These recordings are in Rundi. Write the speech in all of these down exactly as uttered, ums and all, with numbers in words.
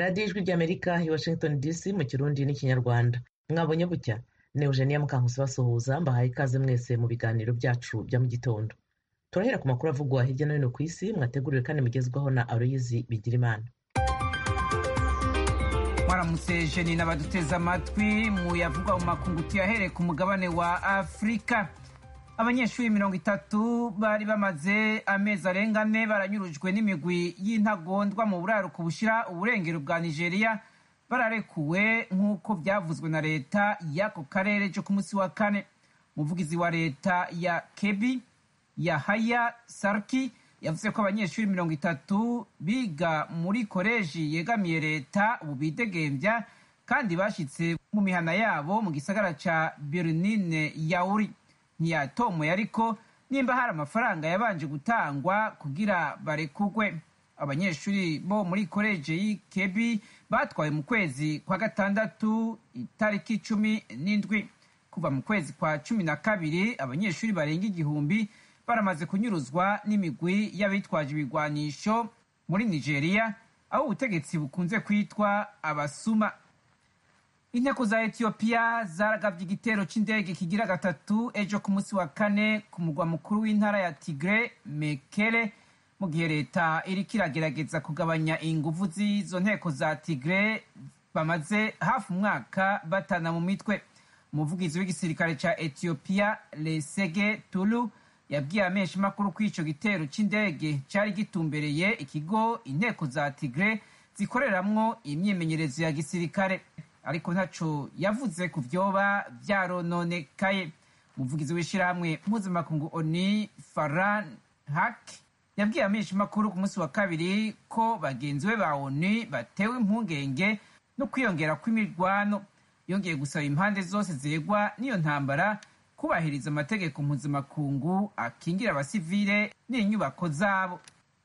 radiyo ijwi ry'amerika i washington dc mu kirundi n'ikinyarwanda. Mwabonye bucya ni Eugenia Mukankusi basuhuza, mbahaye ikaze mwese mu biganiro byacu bya mu gitondo. Turahera ku makuru avugwa hirya no hino ku isi, mwateguriwe kandi mugezwaho na Aloyizi Bigirimana. Mwaramutse jeni n'abaduteze amatwi mu yavugwa mu makungu tuyahere ku mugabane wa Afrika. Abanyeshuri mirongo itatu bari bamaze amezi arenga ane baranyurujwe n'imigwi y'intagondwa mu buraruko bushira uburengero bwa Nigeria, bararekuwe nk'uko byavuzwe na leta y'ako karere cyo ku munsi wa kane. Umuvugizi wa leta ya Kebbi Yahaya Sarki yavuze ko abanyeshuri mirongo itatu biga muri koleji yegamiye leta ubu bidegembya kandi bashitse mu mihana yabo mu gisagara ca Birnin Yauri. Ntiyatomoye ariko nimba hari amafaranga yabanje gutangwa kugira barekugwe. Abanyeshuri bo muri koleji y'i Kebbi batwaye mu kwezi kwa gatandatu itariki cumi n'indwi. Kuva mu kwezi kwa cumi na kabiri abanyeshuri barenga igihumbi baramaze kunyuruzwa n'imigwi y'abitwaje ibigwanisho muri Nigeria, aho ubutegetsi bukunze kwitwa abasuma. Inteko za Ethiopia zaragavye igitero c'indege kigira gatatu ejo ku munsi wa kane ku mugwa mukuru w'intara ya Tigre Mekele, mu gihe leta iriko iragerageza kugabanya inguvu z'izo nteko za Tigre bamaze hafi umwaka batana mu mitwe. Umuvugizi w'igisirikare ca Ethiopia Lesege Tulu yabwiye amenshi makuru ko ico gitero c'indege cari gitumbereye ikigo inteko za Tigre zikoreramwo imyimenyerezo ya gisirikare, ariko ntaco yavuze ku vyoba vyarononekaye. Umuvugizi w'ishirahamwe mpuzamakungu ONU Farhan Haq yabwiye amenshi makuru ku munsi wa kabiri ko bagenzi be ba ONU batewe impungenge no kwiyongera kw'imirwano. Yongeye gusaba impande zose zegwa n'iyo ntambara kubahiriza amategeko mpuzamakungu akingira abasivile n'inyubako zabo.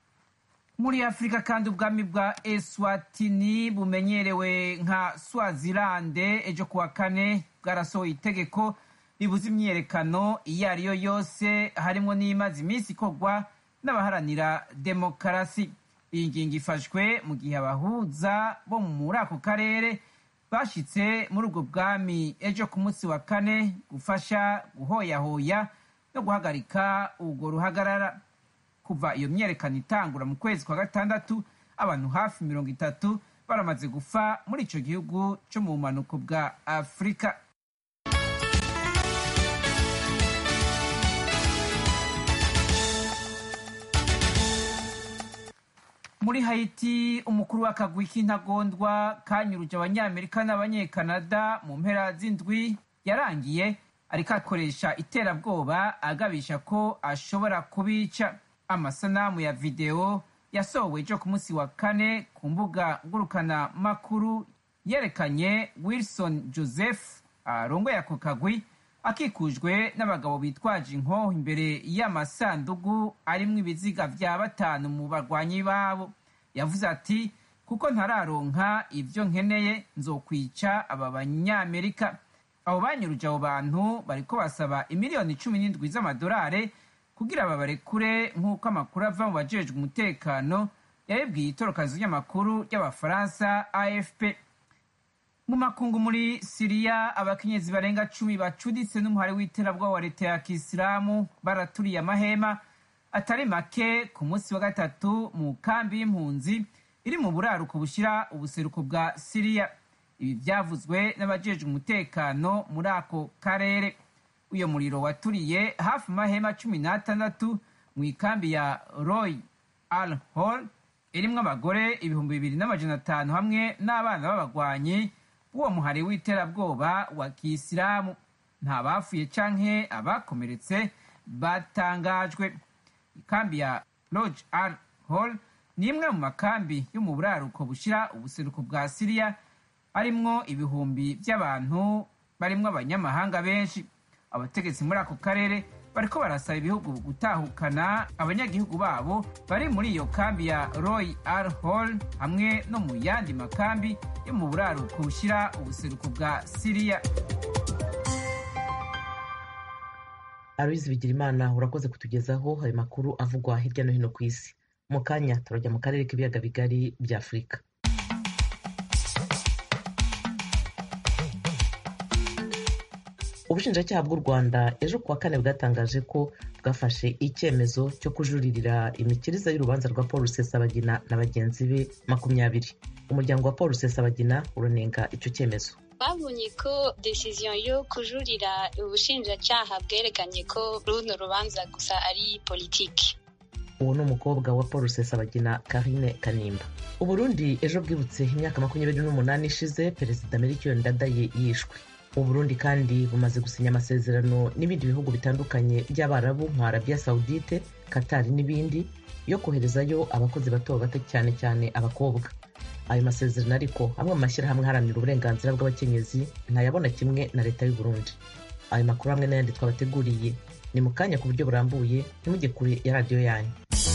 Muri Afrika kandi ubwami bwa Eswatini bumenyerewe nka Swazilande ejo kuwa kane bwarasohoye itegeko ribuza imyiyerekano iyo ariyo yose harimwo n'imaze iminsi ikorwa n'abaharanira demokarasi. Iyi ngingo ifashwe mu gihe abahuza bo muri ako karere bashitse muri ubwo bwami ejo ku munsi wa kane gufasha guhoyahoya no guhagarika urwo ruhagarara. Kuva iyo myerekano itangura mu kwezi kwa gatandatu abantu hafi mirongo itatu baramaze gufa muri ico gihugu co mu bumanuko bwa Afrika. Muri Haiti umukuru w'akagwi k'intagondwa kanyuruje abanyamerika n'abanyekanada mu mpera z'indwi yarangiye ariko akoresha iterabwoba agabisha ko ashobora kubica. Amasanamu ya video yasohowe ejo ku munsi wa kane ku mbuga ngurukana makuru yerekanye Wilson Joseph arongoye ako kagwi akikujwe n'abagabo bitwaje inkoho imbere y'amasandugu arimwo ibiziga vya batanu mu barwanyi babo. Yavuze ati kuko ntararonka ivyo nkeneye nzokwica aba banyamerika. Abo banyuruje abo bantu bariko basaba imiliyoni cumi n'indwi z'amadolari kugira babarekure nk'uko amakuru ava mu bajejwe umutekano yabibwiye itorokazi ry'amakuru ry'abafaransa A F P. Mu makungu muri Syria abakenyezi barenga cumi bacuditse n'umuhari w'iterabwoba wa leta ya Kisilamu baraturiye amahema atari make ku munsi wa gatatu mu kambi y'impunzi iri mu buraruko bushira ubuseruko bwa Syria. Ibi vyavuzwe n'abajejwe umutekano muri ako karere. Uyo muriro waturiye hafi mahema cumi n'atandatu mu ikambi ya Roy Al Hol irimwo abagore ibihumbi bibiri n'amajana atanu hamwe n'abana b'abagwanyi b'uwo muhari w'iterabwoba wa Kisilamu. Nta bafuye canke abakomeretse batangajwe. Ikambi ya Lodge Al Hol ni imwe mu makambi yo mu buraruko bushira ubuseruko bwa Syria arimwo ibihumbi by'abantu barimwo abanyamahanga benshi. Abategetsi muri ako karere bariko barasaba ibihugu gutahukana abanyagihugu babo bari muri iyo kambi ya Roy Al Hol hamwe no mu yandi makambi yo mu buraruko bushira ubuseruko bwa Syria. Aloyizi Bigirimana urakoze kutugezaho ayo makuru avugwa hirya no hino ku isi. Mu kanya turajya mu karere k'ibiyaga bigari bya Afurika. ubushinjacyaha bw'u rwanda ejo kuwa kane bwatangaje ko bwafashe icyemezo cyo kujuririra imikirize y'urubanza rwa paul rusesabagina na bagenzi be makumyabiri. umuryango wa paul rusesabagina uranenga icyo cyemezo. babonye ko decision yo kujurira ubushinjacyaha bwerekanye ko runo rubanza gusa ari politiki. uwo ni umukobwa wa paul rusesabagina, Karine Kanimba. uburundi ejo bwibutse imyaka makumyabiri n'umunani ishize perezida Melchior Ndadaye yishwe. uburundi kandi bumaze gusinya amasezerano n'ibindi bihugu bitandukanye by'abarabu nka Arabia Saudite, Qatar n'ibindi yo koherezayo abakozi bato bato cyane cyane abakobwa. ayo masezerano ariko amwe mu mashyirahamwe aharanira uburenganzira bw'abakenyezi ntayabona kimwe na leta y'u Burundi. ayo makuru hamwe n'ayandi twabateguriye ni mu kanya ku buryo burambuye, ntimujye kure ya radiyo yanyu.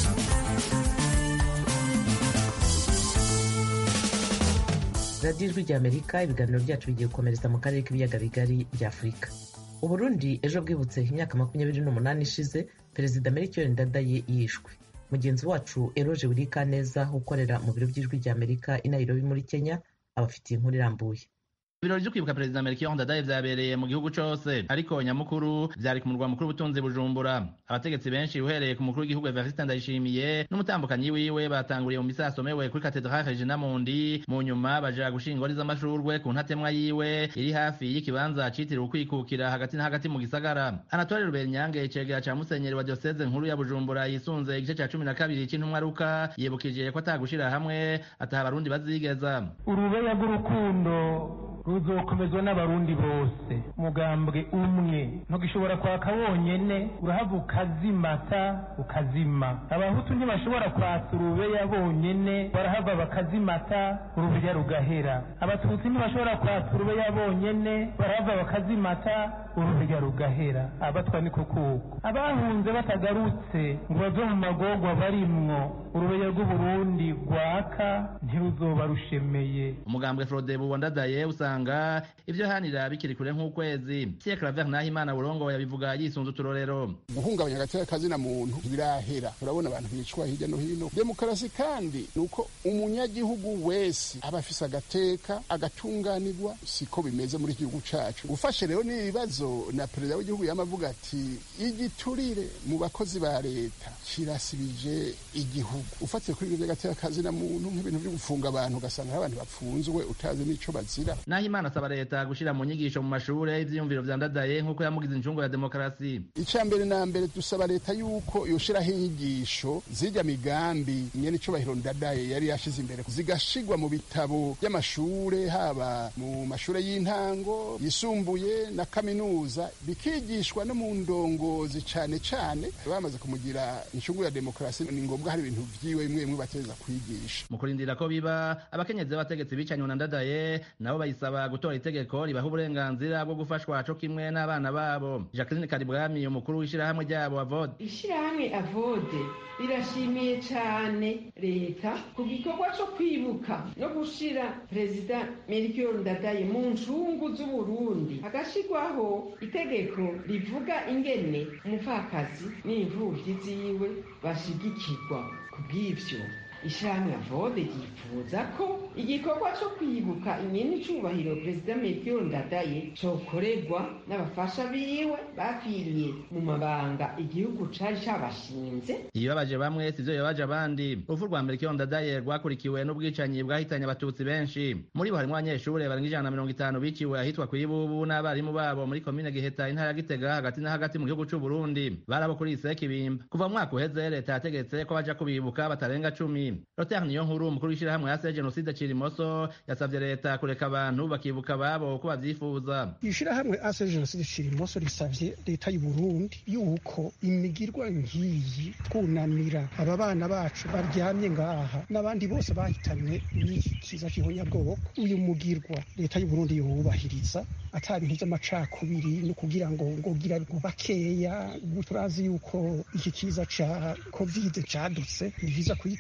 radiyo ijwi ry'Amerika, ibiganiro byacu bigiye gukomereza mu karere k'ibiyaga bigari bya Afurika. uburundi ejo bwibutse imyaka makumyabiri n'umunani ishize perezida Melchior Ndadaye yishwe. mugenzi wacu Eroge Wirikaneza ukorera mu biro by'ijwi ry'Amerika i Nairobi muri Kenya abafitiye inkuru irambuye. ibirori byo kwibuka perezida Melchior Ndadaye vyabereye mu gihugu cose, ariko nyamukuru vyari ku murwa mukuru w'ubutunzi Bujumbura. abategetsi benshi uhereye ku mukuru w'igihugu Evariste Ndayishimiye n'umutambukanyi wiwe batanguriye mu misa yasomewe kuri Cathedrale Regina Mundi, mu nyuma baja gushinga ingori z'amashurwe ku ntatemwa yiwe iri hafi y'ikibanza citiriwe ukwikukira hagati na hagati mu gisagara. Anatole Rubenyange, icegera ca musenyeri wa diocese nkuru ya Bujumbura yisunze igice ca cumi na kabiri c'intumwa Luka, yibukije ko atagushira hamwe ataha abarundi bazigeza. urubeya rw'urukundo ruzokomezwa n'abarundi bose, mugambwe umwe ntugishobora kwaka wonyene, urahava ukazimata ukazima. abahutu ntibashobora kwaka urubeya bonyene, barahava bakazimata urubeya rugahera. abatutsi ntibashobora kwaka urubeya bonyene, barahava bakazimata urubeya rugahera. abatwa ni kukuko abahunze batagarutse ngo bave mu magorwa barimwo, urubeya rw'uburundi rwaka ntiruzoba rushemeye. umugambwe Frodebu wa Ndadaye usanga ivyo hanira bikiri kure nk'ukwezi. Pierre Claver Nahimana Burongo yabivuga yisunze uturorero. guhungabanya agateka kazina muntu birahera, urabona abantu bicwa hirya no hino. Demokarasi kandi nuko umunyagihugu wese aba afise agateka agatunganirwa, siko bimeze muri igihugu cacu. ufashe rero n'ibibazo na perezida w'igihugu yamavuga ati igiturire mu bakozi ba leta kirasibije igihugu. ufatiye kuri ivyo gateka kazina muntu nk'ibintu byo gufunga abantu, ugasanga abantu bapfunzwe utazi n'ico bazira. Nahimana asaba leta gushira mu nyigisho mu mashure ivyiyumviro vya Ndadaye nk'uko yamugize incungu ya demokarasi. icya mbere na mbere dusaba leta yuko yoshiraho inyigisho zirya migambi nyene icubahiro Ndadaye yari yashize imbere, zigashigwa mu bitabo by'amashure, haba mu mashure y'intango, yisumbuye na kaminuza, bikigishwa no mu ndongozi cane cane. bamaze kumugira incungu ya demokarasi, ni ngombwa hari ibintu vyiwe bimwe bimwe bateza kwigisha. mu kurindira ko biba, abakenyezi b'abategetsi bicanywe na Ndadaye nabo bayisaba gutora itegeko ribaha uburenganzira bwo gufashwa co kimwe n'abana babo. Jacqueline Karibwami, umukuru w'ishirahamwe ryabo Avode. ishirahamwe Avode rirashimiye cane leta ku gikorwa co kwibuka no gushira perezida Melchior Ndadaye mu ncungu z'Uburundi, hagashirwaho itegeko rivuga ingene umupfakazi n'imvuvyi ziwe bashigikirwa. kubw'ivyo ishirahamwe Avode ryifuza ko igikorwa co kwibuka inyeni icubahiro perezida Melchior Ndadaye cokorerwa n'abafasha biwe bapfiriye mu mabanga igihugu cari cabashinze. ibibabaje bamwe sivyo bibabaje abandi. urupfu rwa Melchior Ndadaye rwakurikiwe n'ubwicanyi bwahitanye abatutsi benshi, muri bo harimwo abanyeshure barenga ijana na mirongo itanu biciwe ahitwa kw'ibubu n'abarimu babo muri komine Giheta intara ya Gitega hagati na hagati mu gihugu c'Uburundi. barabo kuri ise Kibimba. kuva mu mwaka uheze leta yategetse ko baja kubibuka batarenga cumi. Roter Niyonkuru, umukuru w'ishirahamwe yase Jenoside Cirimoso, yasavye leta kureka abantu bakibuka babo uko bavyifuza. ishirahamwe ase Jenoside Cirimoso risavye leta y'u Burundi yuko imigirwa ngiyi twunamira aba bana bacu baryamye ngaha n'abandi bose bahitanywe n'iki kiza kihonyabwoko, uyu mugirwa leta y'u Burundi yubahiriza ata bintu vy'amacakubiri no kugira ngo ngogira bakeya. turazi yuko iki kiza ca covid cadutse, ni vyiza kuyikingira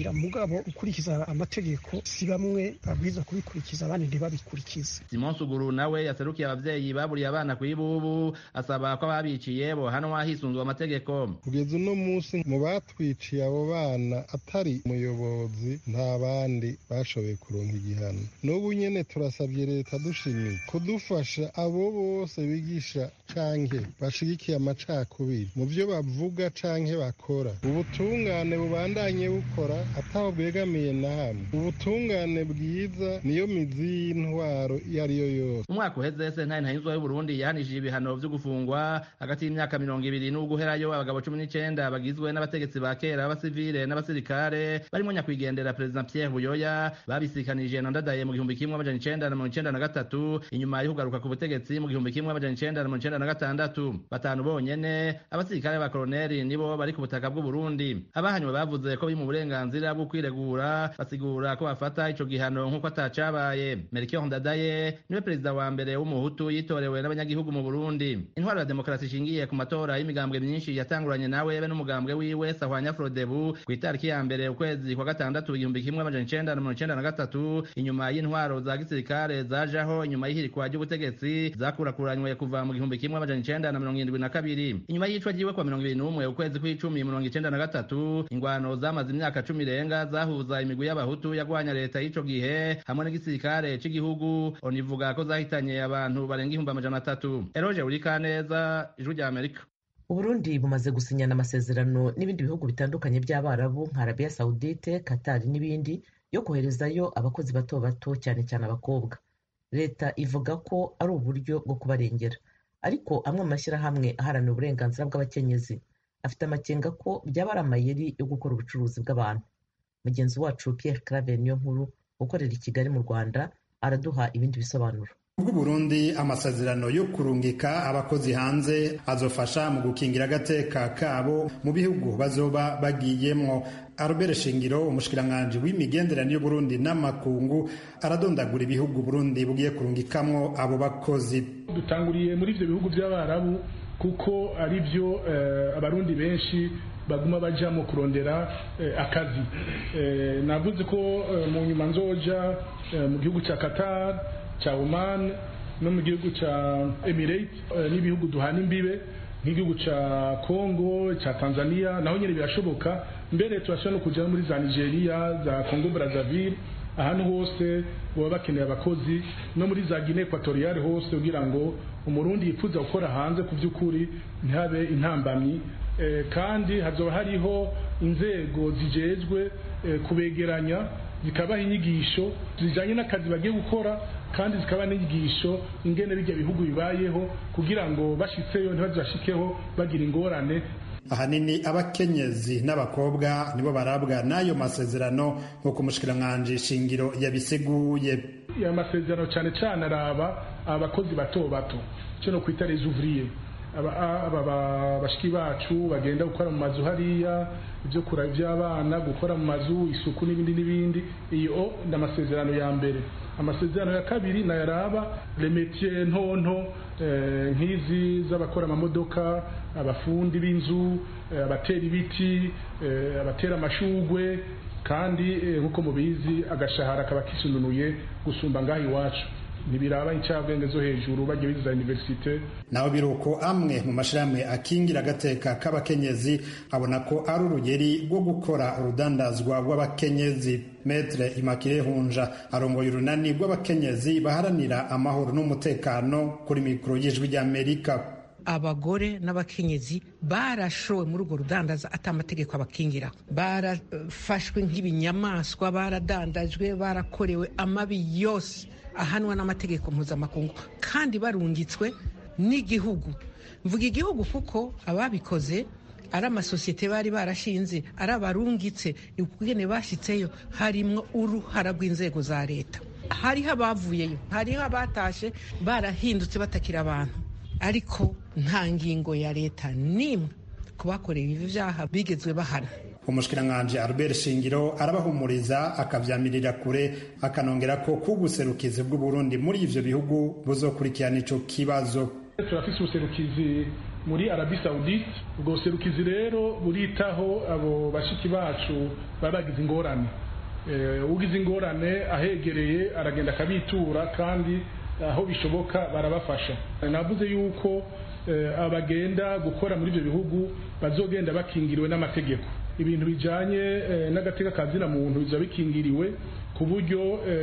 kubigira mugabo ukurikiza amategeko si bamwe babwiza kubikurikiza abandi ntibabikurikize. Simon Suguru nawe yaserukiye abavyeyi baburiye abana kwibubu asaba ko ababiciye bo hanwa hisunzwe amategeko. Kugeza uno munsi mu batwiciye abo bana atari umuyobozi nta bandi bashoboye kuronka igihano. N'ubu nyene turasabye leta dushimiye kudufasha abo bose bigisha canke bashigikiye amacakubiri mu vyo bavuga canke bakora. Ubutungane bubandanye bukora ataho bwegamiye na hamwe. Ubutungane bwiza niyo mizi y'intwaro iyo ariyo yose. Umwaka uheze sentare ntayinzwa y'u Burundi yahanishije ibihano vyo gufungwa hagati y'imyaka mirongo ibiri n'uguherayo abagabo cumi n'icenda bagizwe n'abategetsi ba kera b'abasivile n'abasirikare barimo nyakwigendera President Pierre Buyoya babisikanije na Ndadaye mu gihumbi kimwe amajana icenda na mirongo icenda na gatatu inyuma yo kugaruka ku butegetsi mu gihumbi kimwe amajana icenda na mirongo icenda na gatandatu. Batanu bonyene abasirikare ba koloneli nibo bari ku butaka bw'u Burundi. Abahanywe bavuze ko biri mu burenganzira bwo kwiregura basigura ko bafata ico gihano nk'uko atacabaye. Melchior Ndadaye niwe perezida wa mbere w'umuhutu yitorewe n'abanyagihugu mu Burundi. Intwaro ya demokarasi ishingiye ku matora y'imigambwe myinshi yatanguranye nawe be n'umugambwe wiwe Sahwanya Frodebu ku itariki ya mbere ukwezi kwa gatandatu igihumbi kimwe amajana icenda na mirongo icenda na gatatu inyuma y'intwaro za gisirikare zajaho inyuma y'ihirikwa ry'ubutegetsi zakurakuranywe kuva mu gihumbi kimwe amajana icenda na mirongo irindwi na kabiri. Inyuma y'icwa ryiwe kwa mirongo ibiri n'umwe ukwezi kw'icumi mirongo icenda na gatatu ingwano zamaze imyaka cumi irenga zahuza imigwi y'abahutu yagwanya leta y'ico gihe hamwe n'igisirikare c'igihugu onivuga ko zahitanye abantu barenga ihumbi amajana atatu. Eroje Urikaneza, Ijwi rya Amerika. Uburundi bumaze gusinyana amasezerano n'ibindi bihugu bitandukanye by'Abarabu nka Arabia Saudite, Qatar n'ibindi yo koherezayo abakozi bato bato cyane cyane abakobwa. Leta ivuga ko ari uburyo bwo kubarengera, ariko amwe mu mashyirahamwe aharanira uburenganzira bw'abakenyezi afite amakenga ko byaba ari amayeri yo gukora ubucuruzi bw'abantu. Mugenzi wacu Pierre Claver Niyonkuru ukorera i Kigali mu Rwanda araduha ibindi bisobanuro. Ubwo Burundi amasezerano yo kurungika abakozi hanze azofasha mu gukingira agateka kabo mu bihugu bazoba bagiyemwo. Albert Shingiro umushikiranganje w'imigenderanire y'u Burundi n'amakungu aradondagura ibihugu Burundi bugiye kurungikamwo abo bakozi. Dutanguriye muri ivyo bihugu by'Abarabu kuko ari byo uh, abarundi benshi baguma bajamo kurondera uh, akazi. Uh, navuze ko uh, mu nyuma nzoja uh, mu gihugu ca Qatar, cha Oman no mu gihugu ca Emirates uh, n'ibihugu duhana imbibe nk'igihugu ca Congo, ca Tanzania naho nyine birashoboka. Mbere turashobora no kuja muri za Nigeria, za Congo Brazzaville, ahantu hose baba bakeneye abakozi, no muri za Guinea Equatoriale hose kugira ngo umurundi yifuza gukora hanze ku by'ukuri ntihabe intambamyi. E, kandi hazoba hariho inzego zijejwe e, kubegeranya zikabaha inyigisho zijanye n'akazi bagiye gukora, kandi zikaba n'inyigisho ingene bijya bihugu bibayeho kugira ngo bashitseyo ntibazashikeho bagira ingorane. Ahanini abakenyezi n'abakobwa nibo barabwa n'ayo masezerano nk'uko umushikiranganje Shingiro yabisiguye. Ya masezerano cyane cyane araba abakozi bato bato cyo no kwita les ouvriers, aba aba bashiki bacu bagenda gukora mu mazu hariya, ibyo kura by'abana, gukora mu mazu, isuku n'ibindi n'ibindi. Iyo n'amasezerano ya mbere. Amasezerano ya kabiri na yaraba les métiers ntonto eh, nk'izi z'abakora amamodoka, abafundi b'inzu, eh, abatera ibiti, eh, abatera amashugwe, kandi nkuko eh, mubizi agashahara kaba kisununuye gusumba ngaho iwacu. Nibiraba incabwenge zo hejuru bagiye biza universite. Naho biruko amwe mu mashiramwe akingira agateka k'abakenyezi abona ko ari urugeri rwo gukora urudandazwa rw'abakenyezi. Maître Immaculée Hunja arongoye urunani rw'abakenyezi baharanira amahoro n'umutekano kuri mikoro y'Ijwi ry'Amerika. Abagore n'abakenyezi barashowe muri urwo rudandaza atamategeko abakingira, barafashwe nk'ibinyamaswa, baradandajwe, barakorewe amabi yose ahanwa n'amategeko mpuzamakungu, kandi barungitswe n'igihugu. Mvuga igihugu kuko ababikoze ari amasosiyete bari barashinze, ari abarungitse, ni ukugene bashitseyo harimwo uruhara rw'inzego za leta. Hariho abavuyeyo, hariho abatashe barahindutse batakira abantu, ariko nta ngingo ya leta nimwe kubakorera ibi vyaha bigezwe bahana. Umushikiranganje Albert Shingiro arabahumuriza akavyamirira kure, akanongera ko kuguserukizi bw'u Burundi muri ivyo bihugu buzokurikirana ico kibazo. Turafise ubuserukizi muri Arabie Saoudite. ubwo buserukizi rero buritaho abo bashiki bacu babagize ingorane. ugize ingorane ahegereye aragenda akabitura kandi aho bishoboka barabafasha. navuze yuko abagenda gukora muri ibyo bihugu bazogenda bakingiriwe n'amategeko. ibintu bijanye n'agateka kazina muntu biza bikingiriwe ku buryo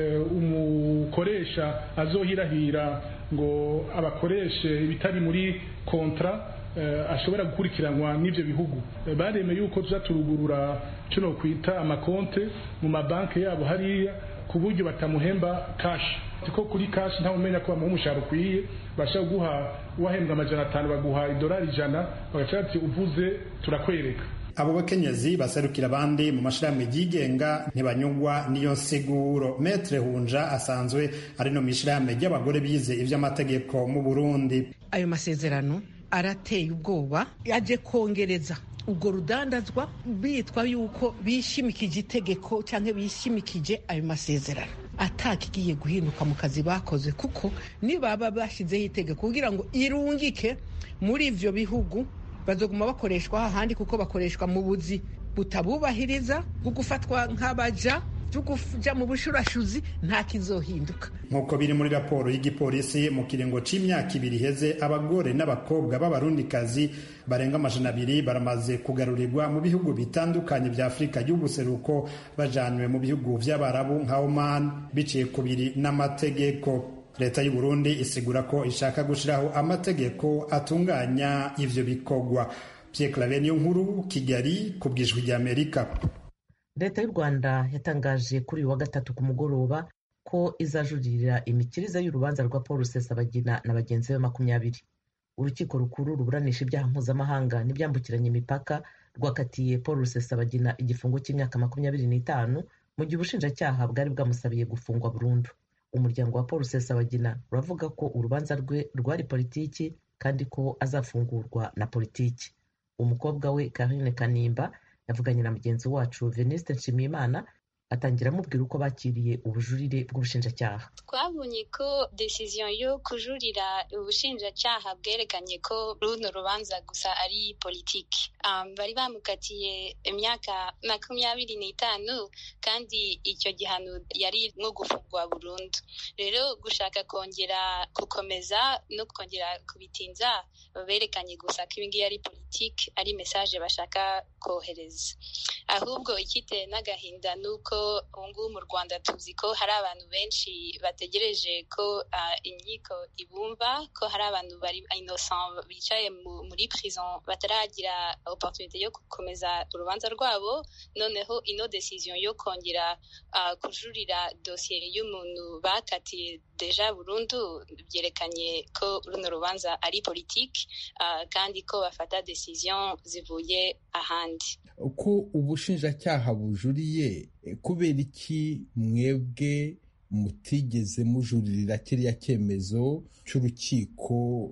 umukoresha azohirahira ngo abakoreshe ibitari muri kontra ashobora gukurikiranwa n'ibyo bihugu. baremeye yuko tuza turugurura kino kwita amakonte mu mabanki yabo hariya ku buryo batamuhemba kashi. ko kuri kashi nta umenya ko bamuha umushahara ukwiye, bashaka guha wahembwa amajana atanu baguha idolari ijana bagaca bati uvuze turakwereka. abo bakenyezi baserukira abandi mu mashirahamwe yigenga ntibanyugwa niyo nsiguro. Metre Hunja asanzwe ari no mishirahamwe ry'abagore bize ivy'amategeko mu Burundi. ayo masezerano arateye ubwoba, yaje kongereza ubwo rudandazwa bitwa yuko bishimikije itegeko canke bishimikije ayo masezerano atakigiye guhinduka mu kazi bakoze, kuko nibaba bashizeho itegeko kugira ngo irungike muri ivyo bihugu bazoguma bakoreshwa ahandi, kuko bakoreshwa mu buzi butabubahiriza bwo gufatwa nk'abaja tukuja mu bushurashuzi nta kizohinduka. Nkuko biri muri raporo y'igipolisi mu kiringo c'imyaka ibiri heze abagore n'abakobwa b'abarundikazi barenga amajana abiri baramaze kugarurirwa mu bihugu bitandukanye vya Afrika y'ubuseruko bajanywe mu bihugu vy'abarabu nka Oman biciye kubiri n'amategeko. Leta y'u Burundi isigura ko ishaka gushiraho amategeko atunganya ivyo bikogwa. Pierre Claver Nkuru, Kigali, ku bw'ijwi ry'Amerika. Leta y'u Rwanda yatangaje kuri uyu wa gatatu ku mugoroba ko izajuririra imikirize y'urubanza rwa Paul Rusesabagina na bagenzi be makumyabiri. Urukiko rukuru ruburanisha ibyaha mpuzamahanga n'ibyambukiranya imipaka rwakatiye Paul Rusesabagina igifungo cy'imyaka makumyabiri n'itanu mu gihe ubushinjacyaha bwari bwamusabiye gufungwa burundu. Umuryango wa Paul Rusesabagina uravuga ko urubanza rwe rwari politiki kandi ko azafungurwa na politiki. Umukobwa we Karine Kanimba yavuganye na mugenzi wacu Veniste Nshimiyimana atangira amubwira uko bakiriye ubujurire bw'ubushinjacyaha. Twabonye ko decision yo kujurira ubushinjacyaha bwerekanye ko runo rubanza gusa ari politiki. Um, bari bamukatiye imyaka makumyabiri n'itanu kandi icyo gihano yari nko gufungwa burundu. Rero gushaka kongera gukomeza no kongera kubitinza berekanye gusa ko ibingi ari politiki, ari message bashaka kohereza. Ahubwo ikite n'agahinda nuko ubu mu Rwanda tuzi ko hari abantu benshi bategereje ko uh, inkiko ibumva, ko hari abantu bari innocent bicaye muri prison bataragira opportunité yo gukomeza urubanza rwabo. Noneho ino decision yo kongera uh, kujurira dossier y'umuntu bakatiye deja burundu byerekanye ko runo rubanza ari politique uh, kandi ko bafata decision zivuye ahandi. Uko ubushinjacyaha bujuriye, kubera iki mwebwe mutigeze mujuririra kiriya cyemezo cy'urukiko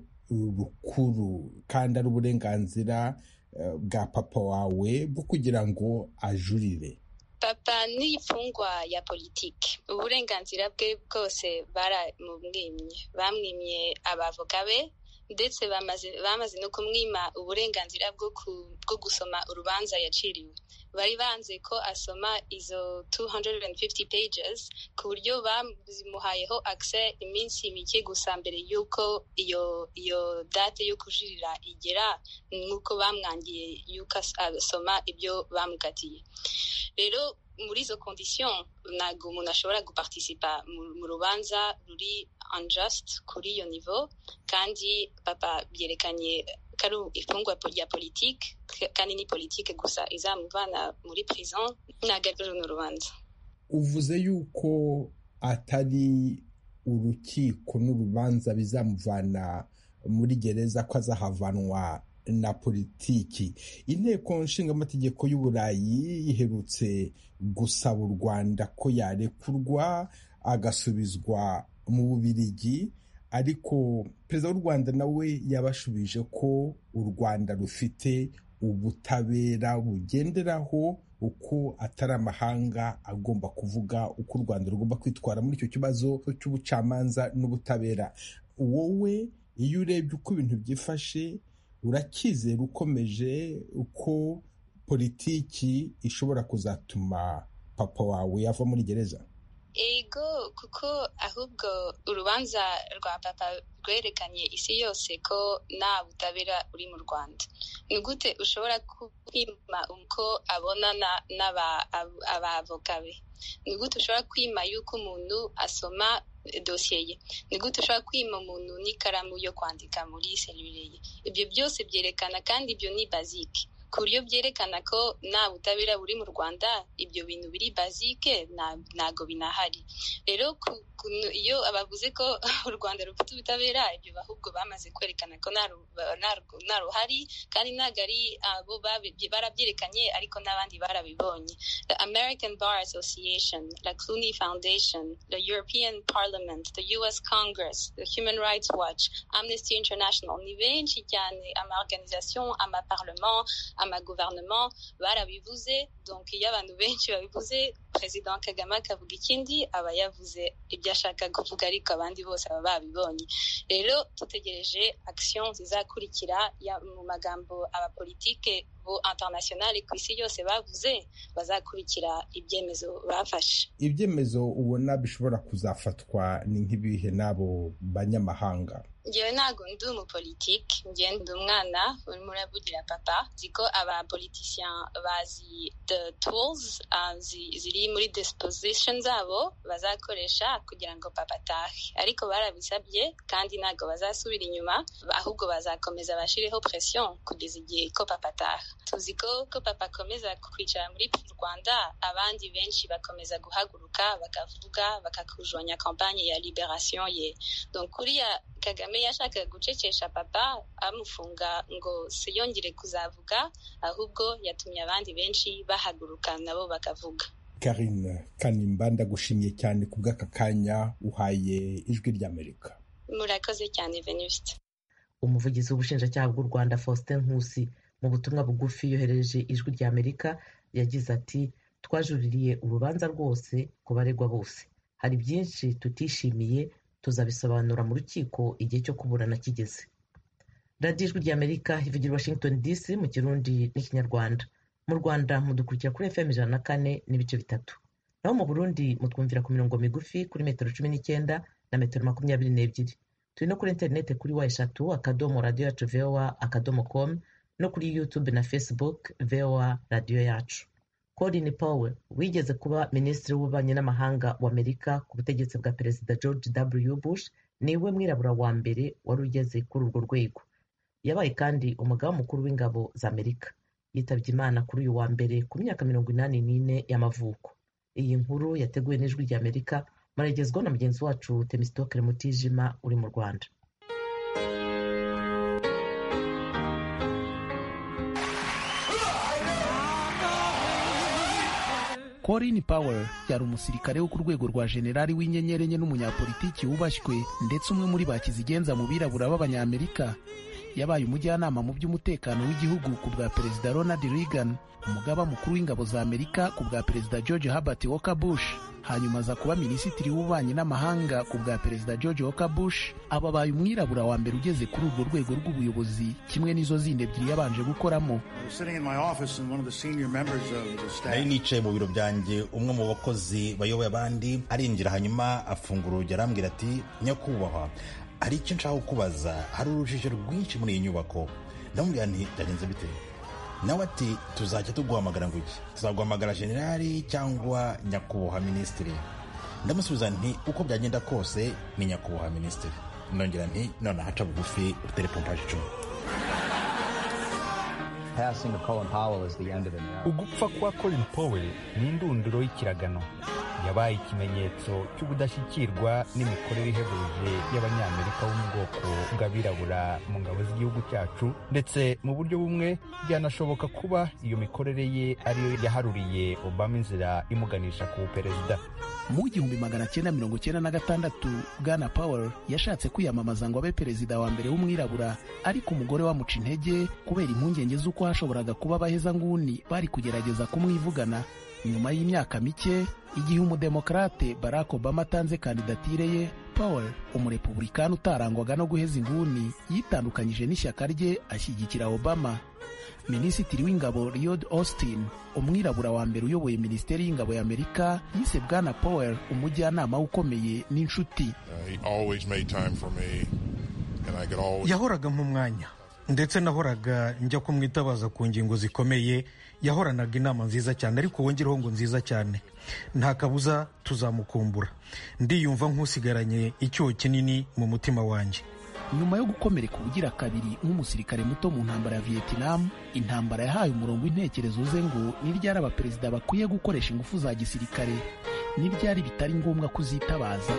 rukuru kandi ari uburenganzira bwa papa wawe bwo kugira ngo ajurire? Papa ni imfungwa ya politiki, uburenganzira bwe bwose baramumwimye, bamwimye abavoka be ndetse bamaze bamaze no kumwima uburenganzira bwo bwo gusoma urubanza yaciriwe. Bari banze ko asoma izo two hundred fifty pages ku buryo bazimuhayeho access iminsi mike gusa mbere yuko iyo iyo date yo kujurira igera, nuko bamwangiye yuko asoma ibyo bamukatiye. Rero muri izo condition ntabwo umuntu ashobora guparticipa mu rubanza ruri unjust kuri iyo niveau, kandi papa byerekanye kari ifungwa ya politiki kandi ni politiki gusa izamuvana muri prison nagabiro n'urubanza. Uvuze yuko atari urukiko n'urubanza bizamuvana muri gereza, ko azahavanwa na politiki. Inteko nshingamategeko y'Uburayi iherutse gusaba u Rwanda ko yarekurwa agasubizwa mu Bubiligi, ariko perezida w'u Rwanda nawe yabashubije ko u Rwanda rufite ubutabera bugenderaho, uko atari amahanga agomba kuvuga uko u Rwanda rugomba kwitwara muri icyo kibazo cy'ubucamanza n'ubutabera. Wowe iyo urebye uko ibintu byifashe, urakizera ukomeje uko politiki ishobora kuzatuma papa wawe yava muri gereza? ego kuko ahubwo urubanza rwa papa rwerekanye isi yose ko nta butabera uri mu Rwanda. Ni gute ushobora kwima uko abonana n'abavoka be? Ni gute ushobora kwima yuko umuntu asoma dosiye ye? Ni gute ushobora kwima umuntu n'ikaramu yo kwandika muri serivire ye? Ibyo byose byerekana, kandi ibyo ni basique, ku buryo byerekana ko nta butabera buri mu Rwanda. Ibyo bintu biri basique ntago binahari. Rero iyo abavuze ko u Rwanda rufite ubutabera, ibyo ahubwo bamaze kwerekana ko nta ruhari, kandi ntago ari abo barabyerekanye, ariko n'abandi barabibonye. The American Bar Association, the Clooney Foundation, the European Parliament, the U S Congress, the Human Rights Watch, Amnesty International, ni benshi cyane, ama organisation, ama parlement, ama gouvernement barabivuze. Donc iyo abantu benshi babivuze, President Kagame akavuga ikindi, aba yavuze ibyo ashaka kuvuga, ariko abandi bose baba babibonye. Rero tutegereje action zizakurikira mu magambo abapolitike bo international ku isi yose bavuze, bazakurikira ibyemezo bafashe. Ibyemezo ubona bishobora kuzafatwa ni nk'ibihe n'abo banyamahanga? Njyewe ntabwo ndi umupolitike, njyewe ndi umwana urimo uravugira papa. Nzi ko abapolitician bazi the tools uh, ziri muri disposition zabo bazakoresha kugira ngo papa atahe, ariko barabisabye kandi ntabwo bazasubira inyuma, ahubwo bazakomeza bashireho pression kugeza igihe ko papa ataha. Tuzi ko ko papa akomeza kwicara muri Rwanda, abandi benshi bakomeza guhaguruka bakavuga, bakakujonya kampanye ya liberation ye. Donc kuriya Kagame yashakaga gucecesha papa, amufunga ngo siyongere kuzavuga, ahubwo yatumye abandi benshi bahaguruka nabo bakavuga. Karine Kanimba, ndagushimiye cyane ku bw'aka kanya uhaye Ijwi ry'Amerika. Murakoze cyane Venuste. Umuvugizi w'ubushinjacyaha bw'u Rwanda Faustin Nkusi mu butumwa bugufi yohereje Ijwi ry'Amerika yagize ati, twajuririye urubanza rwose ku baregwa bose, hari byinshi tutishimiye, tuzabisobanura mu rukiko igihe cyo kuburana kigeze. Radio Ijwi ry'Amerika ivugira Washington D C mu Kirundi n'Ikinyarwanda. Mu Rwanda mudukurikira kuri F M ijana na kane n'ibice bitatu, naho mu Burundi mutwumvira ku mirongo migufi kuri metero cumi n'icyenda na metero makumyabiri n'ebyiri. Turi no kuri interineti kuri wa eshatu akadomo radio yacu V O A akadomo com, no kuri YouTube na Facebook V O A radio yacu. Colin Powell wigeze kuba minisitiri w'ububanyi n'amahanga wa Amerika ku butegetsi bwa Perezida George W Bush, niwe mwirabura wa mbere wari ugeze kuri urwo rwego. Yabaye kandi umugaba mukuru w'ingabo za Amerika. Yitabye Imana kuri uyu wa mbere ku myaka mirongo inani n'ine y'amavuko. Iyi nkuru yateguwe n'Ijwi ry'Amerika, maragezwaho na mugenzi wacu Temistokere Mutijima uri mu Rwanda. Colin Powell yari umusirikare wo ku rwego rwa generali w'inyenyeri enye n'umunyapolitiki wubashywe, ndetse umwe muri bakizigenza mu birabura b'Abanyamerika. Yabaye umujyanama mu by'umutekano w'igihugu ku bwa Perezida Ronald Reagan, umugaba mukuru w'ingabo za Amerika ku bwa Perezida George Herbert Walker Bush, hanyuma aza kuba minisitiri w'ububanyi n'amahanga ku bwa Perezida George Walker Bush. Ababaye umwirabura wa mbere ugeze kuri urwo rwego rw'ubuyobozi, kimwe n'izo zindi ebyiri yabanje gukoramo. Nari nicaye mu biro byanjye, umwe mu bakozi bayoboye abandi arinjira, hanyuma afungura urugi arambwira ati, nyakubahwa, hari icyo nshaka kukubaza, hari urujijo rwinshi muri iyi nyubako. Ndamubwira nti, byagenze bite? Nawe ati, tuzajya tuguhamagara ngo iki? Tuzaguhamagara generali cyangwa nyakubahwa minisitiri? Ndamusubiza nti, uko byagenda kose ni nyakubahwa minisitiri. Nongera nti, none haca bugufi utere pompaje icumi. Ugupfa kwa Colin Powell ni indunduro y'ikiragano. Yabaye ikimenyetso cy'ubudashyikirwa n'imikorere ihebuje y'Abanyamerika bo mu bwoko bw'abirabura mu ngabo z'igihugu cyacu, ndetse mu buryo bumwe byanashoboka kuba iyo mikorere ye ariyo yaharuriye Obama inzira imuganisha ku perezida. Mu gihumbi magana cyenda mirongo cyenda na gatandatu, Bwana Powell yashatse kwiyamamaza ngo abe perezida wa mbere w'umwirabura, ariko umugore wamuca intege kubera impungenge z'uko hashoboraga kuba abahezanguni bari kugerageza kumwivugana. Nyuma y'imyaka mike, igihe umudemokrate Barack Obama atanze kandidatire ye, Powell, umurepublikani utarangwaga no guheza inguni, yitandukanyije n'ishyaka rye ashyigikira Obama. Minisitiri w'ingabo Lloyd Austin, umwirabura wa mbere uyoboye Minisiteri y'Ingabo y'Amerika, yise Bwana Powell umujyanama ukomeye n'inshuti. Yahoraga mu mwanya, ndetse nahoraga njya kumwitabaza ku ngingo zikomeye. Yahoranaga inama nziza cyane, ariko wongereho ngo nziza cyane. Nta kabuza tuzamukumbura. Ndiyumva nk'usigaranye icyuho kinini mu mutima wanjye. Nyuma yo gukomereka ubugira kabiri nk'umusirikare muto mu ntambara ya Vietnam, intambara yahaye umurongo w'intekerezo ze ngo niryari abaperezida bakwiye gukoresha ingufu za gisirikare, niryari bitari ngombwa kuzitabaza.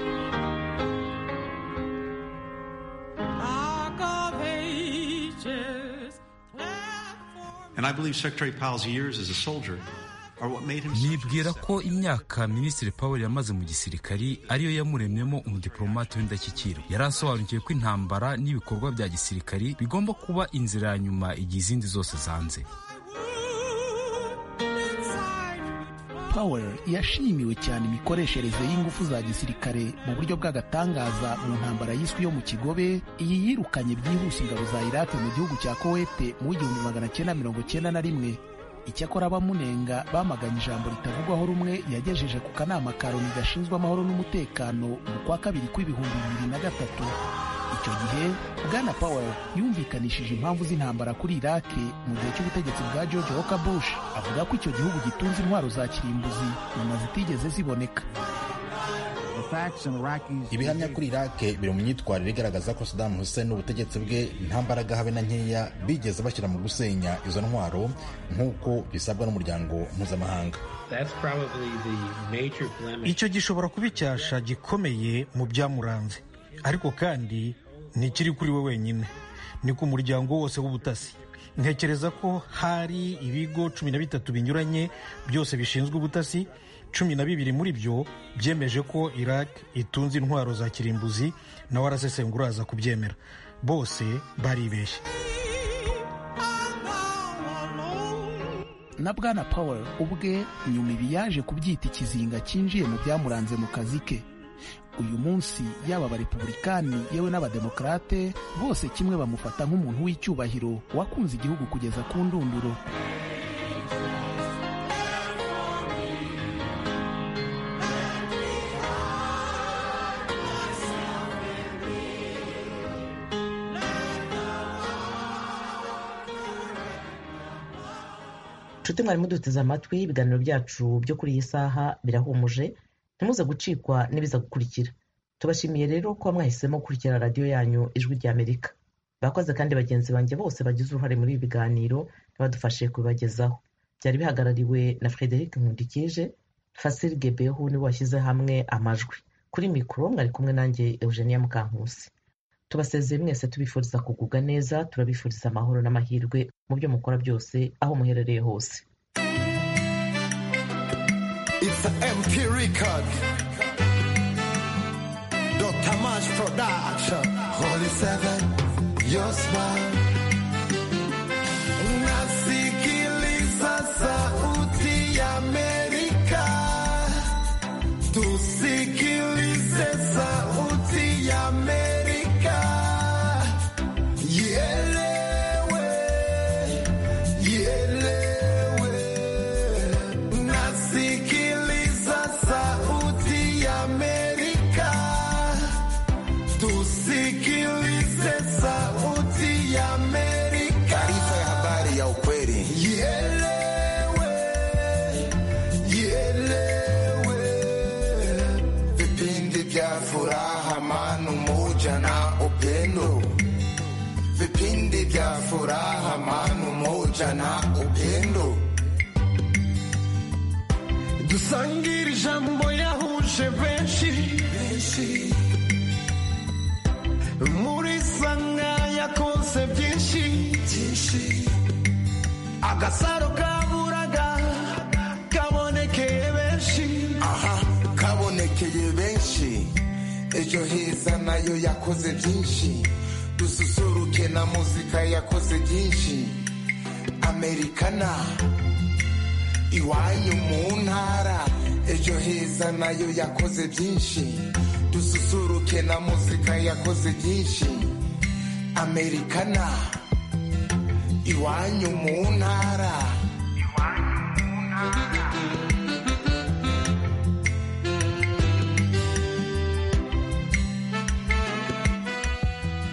And I believe Secretary Powell's years as a soldier are what made him. Nibwira ko imyaka Minisitiri Powell yamaze mu gisirikari ariyo yamuremyemo umudiplomate w'indashyikirwa. Yari asobanukiwe ko intambara n'ibikorwa bya gisirikari bigomba kuba inzira ya nyuma igihe izindi zose zanze. Powell yashimiwe cyane imikoreshereze y'ingufu za gisirikare mu buryo bw'agatangaza mu ntambara yiswe yo mu Kigobe. Iyi yirukanye byihuse ingabo za Iraq mu gihugu cya Kuwait mu igihumbi magana cyenda mirongo cyenda na rimwe. Icyakora abamunenga bamaganye ijambo ritavugwaho rumwe yagejeje ku kanama ka Loni gashinzwe amahoro n'umutekano mu kwa kabiri kw'ibihumbi bibiri na gatatu. Icyo gihe Bwana Powell yumvikanishije impamvu z'intambara kuri Iraq mu gihe cy'ubutegetsi bwa George Walker Bush, avuga ko icyo gihugu gitunze intwaro za kirimbuzi nyuma zitigeze ziboneka. Ibihamya kuri Iraq biri mu myitwarire igaragaza ko Saddam Hussein n'ubutegetsi bwe nta mbaraga habe na nkeya bigeze bashyira mu gusenya izo ntwaro nk'uko bisabwa n'umuryango mpuzamahanga. Icyo gishobora kuba icyasha gikomeye mu byamuranze, ariko kandi ntikiri kuri we wenyine, ni ku muryango wose w'ubutasi. Ntekereza ko hari ibigo cumi na bitatu binyuranye byose bishinzwe ubutasi. Cumi na bibiri muri byo byemeje ko Iraq itunze intwaro za kirimbuzi, nawe arasesengura aza kubyemera. Bose baribeshye. Na Bwana Powell ubwe nyuma ibi yaje kubyita ikizinga cyinjiye mu byamuranze mu kazi ke. Uyu munsi yaba abarepublikani yewe n'abademokarate bose kimwe bamufata nk'umuntu w'icyubahiro wakunze igihugu kugeza ku ndunduro. Nshuti mwarimu duteze amatwi, ibiganiro byacu byo kuri iyi saha birahumuje, ntimuze gucikwa n'ibiza gukurikira. Tubashimiye rero ko mwahisemo gukurikira radiyo yanyu Ijwi ry'Amerika. Bakoze kandi bagenzi banjye bose bagize uruhare muri ibi biganiro n'abadufashe kubibagezaho. Byari bihagarariwe na Frederic Nkundikije, Fasil Gebehu niwe washyize hamwe amajwi. Kuri mikoro mwari kumwe nanjye Eugenia Mukankusi. Tubasezeye mwese tubifuriza kugubwa neza, turabifuriza amahoro n'amahirwe mu byo mukora byose aho muherereye hose. It's an M P record. Doctor March Production. Holy Seven, your smile. Nasikiliza sauti ya Amerika. Tusikilize sauti ya Amerika. Vipindi vya furaha, amani, umoja na upendo. Dusangire ijambo yahuje benshi, muri sanga yakonse byinshi, agasaro kaburaga kabonekeye benshi. Aha, kabonekeye benshi. Ejo heza nayo yakoze byinshi, dususuruke na muzika yakoze byinshi. Amerikana iwanyu mu ntara, ejo heza nayo yakoze byinshi, dususuruke politike na muzika yakoze byinshi. Amerikana iwanyu mu ntara